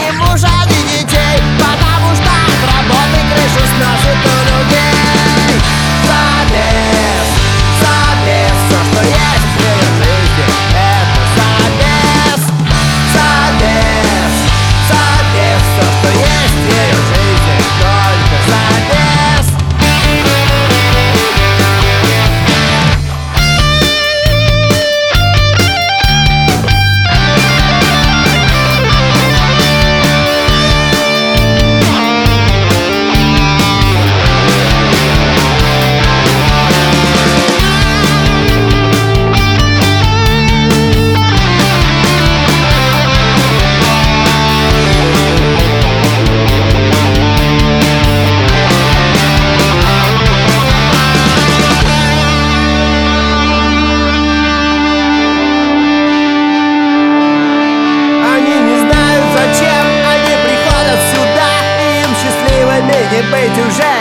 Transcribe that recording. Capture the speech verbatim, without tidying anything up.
ни мужа, ни детей, потому что от работы крышу сносит у людей. Забес, забес, все, что есть в ее жизни, это забес. Забес, забес, все, что есть в ее жизни, только забес. Быть уже